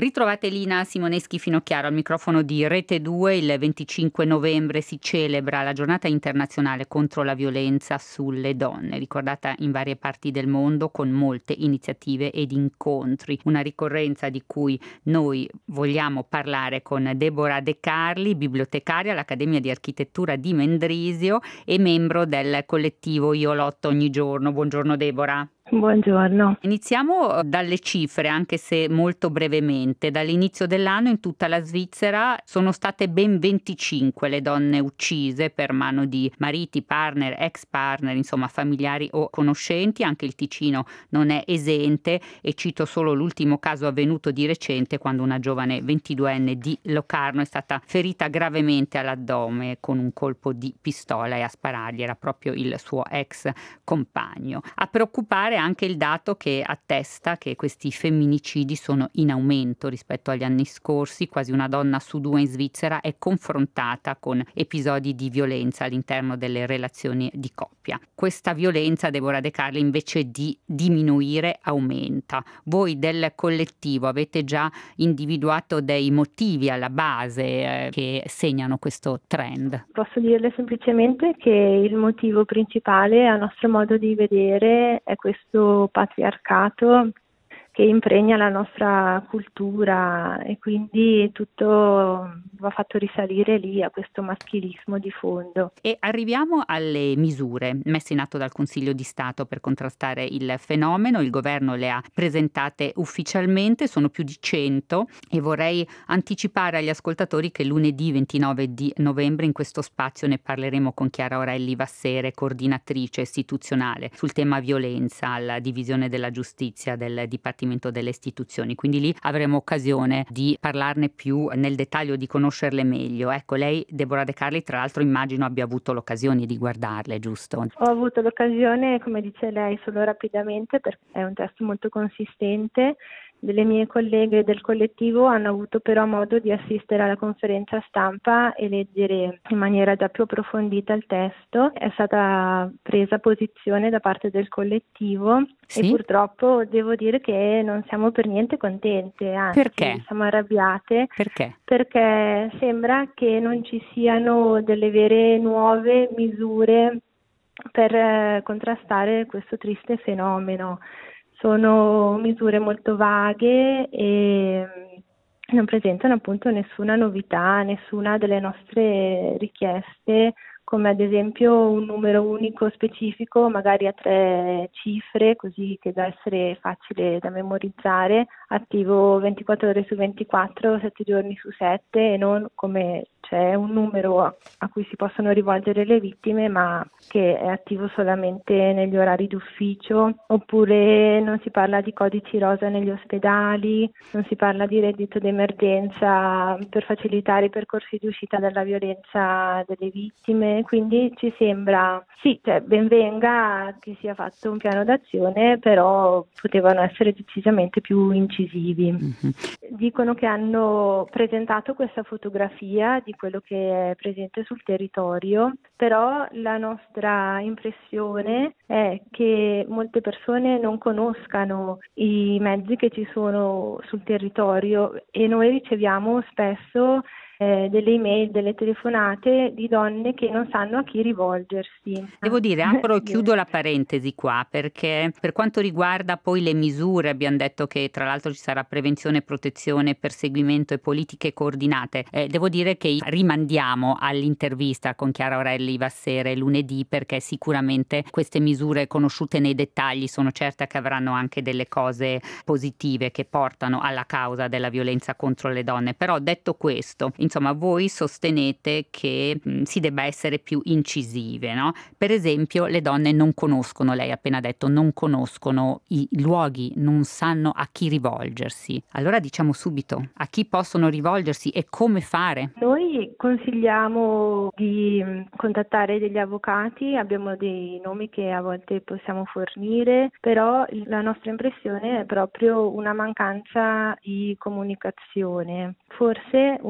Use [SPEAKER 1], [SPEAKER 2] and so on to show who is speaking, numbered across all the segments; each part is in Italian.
[SPEAKER 1] Ritrovate Lina Simoneschi Finocchiaro al microfono di Rete 2. Il 25 novembre si celebra la giornata internazionale contro la violenza sulle donne, ricordata in varie parti del mondo con molte iniziative ed incontri. Una ricorrenza di cui noi vogliamo parlare con Deborah De Carli, bibliotecaria all'Accademia di Architettura di Mendrisio e membro del collettivo Io Lotto Ogni Giorno. Buongiorno Deborah.
[SPEAKER 2] Buongiorno.
[SPEAKER 1] Iniziamo dalle cifre, anche se molto brevemente. Dall'inizio dell'anno in tutta la Svizzera sono state ben 25 le donne uccise per mano di mariti, partner, ex partner, insomma familiari o conoscenti. Anche il Ticino non è esente e cito solo l'ultimo caso avvenuto di recente, quando una giovane 22enne di Locarno è stata ferita gravemente all'addome con un colpo di pistola e a sparargli era proprio il suo ex compagno. A preoccupare anche il dato che attesta che questi femminicidi sono in aumento rispetto agli anni scorsi. Quasi una donna su due in Svizzera è confrontata con episodi di violenza all'interno delle relazioni di coppia. Questa violenza, Deborah De Carli, invece di diminuire aumenta. Voi del collettivo avete già individuato dei motivi alla base che segnano questo trend?
[SPEAKER 2] Posso dirle semplicemente che il motivo principale, a nostro modo di vedere, è questo patriarcato che impregna la nostra cultura e quindi tutto va fatto risalire lì a questo maschilismo di fondo.
[SPEAKER 1] E arriviamo alle misure messe in atto dal Consiglio di Stato per contrastare il fenomeno. Il governo le ha presentate ufficialmente, sono più di 100 e vorrei anticipare agli ascoltatori che lunedì 29 di novembre in questo spazio ne parleremo con Chiara Aurelli Vassere, coordinatrice istituzionale sul tema violenza alla Divisione della Giustizia del Dipartimento delle Istituzioni, quindi lì avremo occasione di parlarne più nel dettaglio, di conoscerle meglio. Ecco, lei, Deborah De Carli, tra l'altro immagino abbia avuto l'occasione di guardarle, giusto?
[SPEAKER 2] Ho avuto l'occasione, come dice lei, solo rapidamente, perché è un testo molto consistente. Delle mie colleghe del collettivo hanno avuto però modo di assistere alla conferenza stampa e leggere in maniera già più approfondita il testo. È stata presa posizione da parte del collettivo.
[SPEAKER 1] Sì?
[SPEAKER 2] E purtroppo devo dire che non siamo per niente contente, anzi
[SPEAKER 1] Perché?
[SPEAKER 2] siamo arrabbiate.
[SPEAKER 1] Perché?
[SPEAKER 2] Perché sembra che non ci siano delle vere nuove misure per contrastare questo triste fenomeno. Sono misure molto vaghe e non presentano appunto nessuna novità, nessuna delle nostre richieste, come ad esempio un numero unico specifico, magari a 3 cifre, così che da essere facile da memorizzare, attivo 24 ore su 24, 7 giorni su 7, e non come c'è un numero a cui si possono rivolgere le vittime, ma che è attivo solamente negli orari d'ufficio, oppure non si parla di codici rosa negli ospedali, non si parla di reddito d'emergenza per facilitare i percorsi di uscita dalla violenza delle vittime. Quindi ci sembra, ben venga che sia fatto un piano d'azione, però potevano essere decisamente più incisivi.
[SPEAKER 1] Mm-hmm.
[SPEAKER 2] Dicono che hanno presentato questa fotografia di quello che è presente sul territorio, però la nostra impressione è che molte persone non conoscano i mezzi che ci sono sul territorio e noi riceviamo spesso delle email, delle telefonate di donne che non sanno a chi rivolgersi.
[SPEAKER 1] Devo dire, apro e chiudo la parentesi qua, perché per quanto riguarda poi le misure, abbiamo detto che tra l'altro ci sarà prevenzione, protezione, perseguimento e politiche coordinate. Devo dire che rimandiamo all'intervista con Chiara Aurelli Vassere lunedì, perché sicuramente queste misure conosciute nei dettagli sono certa che avranno anche delle cose positive che portano alla causa della violenza contro le donne. Però detto questo, insomma, voi sostenete che si debba essere più incisive, no? Per esempio, le donne non conoscono, lei ha appena detto, non conoscono i luoghi, non sanno a chi rivolgersi. Allora diciamo subito a chi possono rivolgersi e come fare.
[SPEAKER 2] Noi consigliamo di contattare degli avvocati, abbiamo dei nomi che a volte possiamo fornire, però la nostra impressione è proprio una mancanza di comunicazione. Forse una cosa che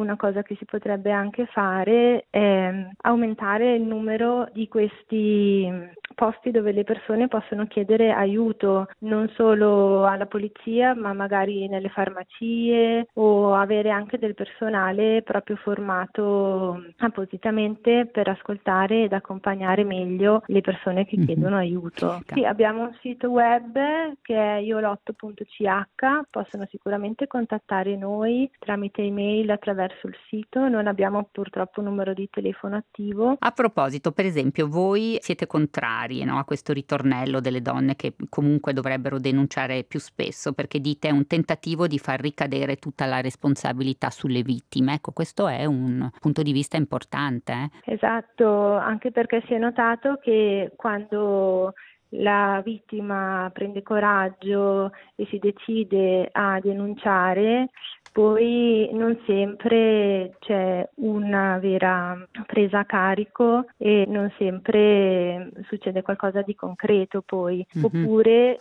[SPEAKER 2] che si potrebbe anche fare è aumentare il numero di questi posti dove le persone possono chiedere aiuto, non solo alla polizia, ma magari nelle farmacie, o avere anche del personale proprio formato appositamente per ascoltare ed accompagnare meglio le persone che chiedono aiuto. Sì, abbiamo un sito web che è iolotto.ch, possono sicuramente contattare noi tramite email attraverso il sito, non abbiamo purtroppo un numero di telefono attivo.
[SPEAKER 1] A proposito, per esempio, voi siete contrari, no, a questo ritornello delle donne che comunque dovrebbero denunciare più spesso, perché dite è un tentativo di far ricadere tutta la responsabilità sulle vittime. Ecco, questo è un punto di vista importante.
[SPEAKER 2] Esatto, anche perché si è notato che quando la vittima prende coraggio e si decide a denunciare, poi non sempre c'è una vera presa a carico e non sempre succede qualcosa di concreto poi, oppure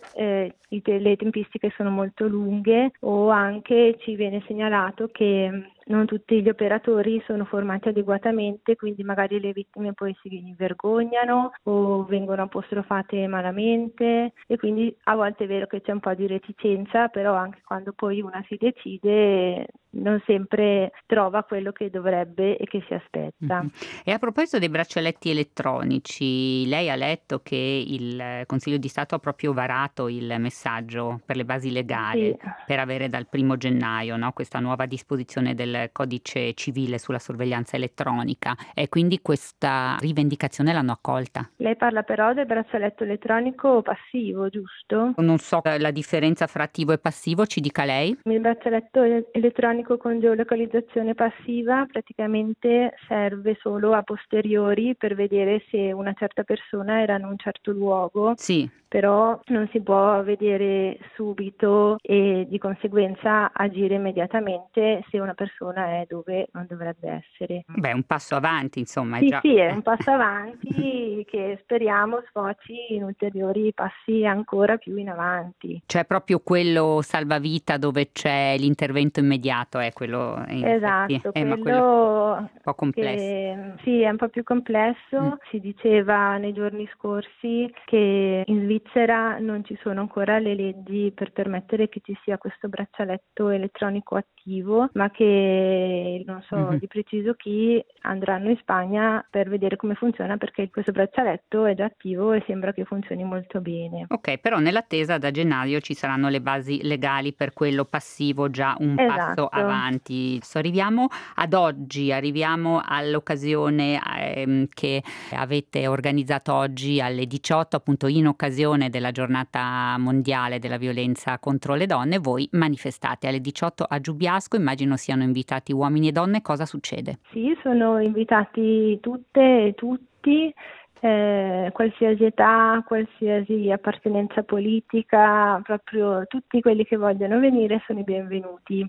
[SPEAKER 2] le tempistiche sono molto lunghe, o anche ci viene segnalato che non tutti gli operatori sono formati adeguatamente, quindi magari le vittime poi si vergognano o vengono apostrofate malamente, e quindi a volte è vero che c'è un po' di reticenza, però anche quando poi una si decide non sempre trova quello che dovrebbe e che si aspetta.
[SPEAKER 1] E a proposito dei braccialetti elettronici, lei ha letto che il Consiglio di Stato ha proprio varato il messaggio per le basi legali per avere dal 1° gennaio, no, questa nuova disposizione del codice civile sulla sorveglianza elettronica, e quindi questa rivendicazione l'hanno accolta.
[SPEAKER 2] Lei parla però del braccialetto elettronico passivo, giusto?
[SPEAKER 1] Non so la differenza fra attivo e passivo, ci dica lei.
[SPEAKER 2] Il braccialetto elettronico con geolocalizzazione passiva praticamente serve solo a posteriori per vedere se una certa persona era in un certo luogo.
[SPEAKER 1] Sì.
[SPEAKER 2] Però non si può vedere subito e di conseguenza agire immediatamente se una persona è dove non dovrebbe essere.
[SPEAKER 1] Beh, un passo avanti, insomma.
[SPEAKER 2] Sì,
[SPEAKER 1] già.
[SPEAKER 2] sì, è un passo avanti che speriamo sfoci in ulteriori passi ancora più in avanti.
[SPEAKER 1] Cioè proprio quello salvavita dove c'è l'intervento immediato, è quello
[SPEAKER 2] Esatto,
[SPEAKER 1] ma quello è un po' complesso.
[SPEAKER 2] Sì, è un po' più complesso. Si diceva nei giorni scorsi che in Svizzera non ci sono ancora le leggi per permettere che ci sia questo braccialetto elettronico attivo, ma che non so di preciso chi andranno in Spagna per vedere come funziona, perché questo braccialetto è già attivo e sembra che funzioni molto bene.
[SPEAKER 1] Ok, però nell'attesa da gennaio ci saranno le basi legali per quello passivo, già un passo avanti. Arriviamo ad oggi, arriviamo all'occasione che avete organizzato oggi alle 18, appunto in occasione della giornata mondiale della violenza contro le donne. Voi manifestate alle 18 a Giubiasco, immagino siano invitati uomini e donne. Cosa succede?
[SPEAKER 2] Sì, sono invitati tutte e tutti. Qualsiasi età, qualsiasi appartenenza politica, proprio tutti quelli che vogliono venire sono i benvenuti.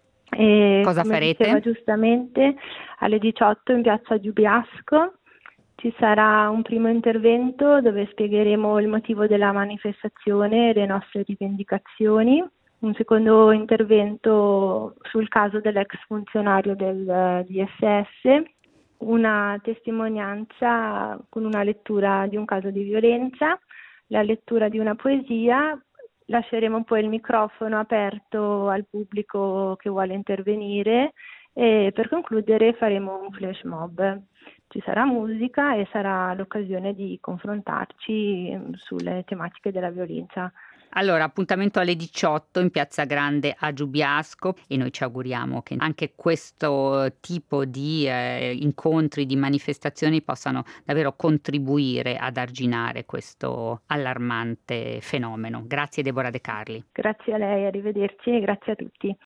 [SPEAKER 2] E
[SPEAKER 1] cosa
[SPEAKER 2] come
[SPEAKER 1] farete?
[SPEAKER 2] diceva giustamente, alle 18 in piazza Giubiasco ci sarà un primo intervento dove spiegheremo il motivo della manifestazione e le nostre rivendicazioni. Un secondo intervento sul caso dell'ex funzionario del DSS, una testimonianza con una lettura di un caso di violenza, la lettura di una poesia. Lasceremo poi il microfono aperto al pubblico che vuole intervenire e per concludere faremo un flash mob. Ci sarà musica e sarà l'occasione di confrontarci sulle tematiche della violenza.
[SPEAKER 1] Allora, appuntamento alle 18 in Piazza Grande a Giubiasco, e noi ci auguriamo che anche questo tipo di incontri, di manifestazioni possano davvero contribuire ad arginare questo allarmante fenomeno. Grazie Deborah De Carli.
[SPEAKER 2] Grazie a lei, arrivederci e grazie a tutti.